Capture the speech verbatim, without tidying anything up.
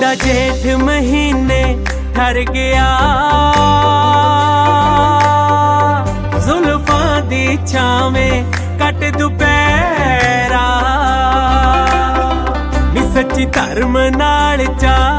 आंदा जेठ महीने ठर गया, जुल्फां दी छावें कट दुपहरा, नी सच्ची धर्म नाल चा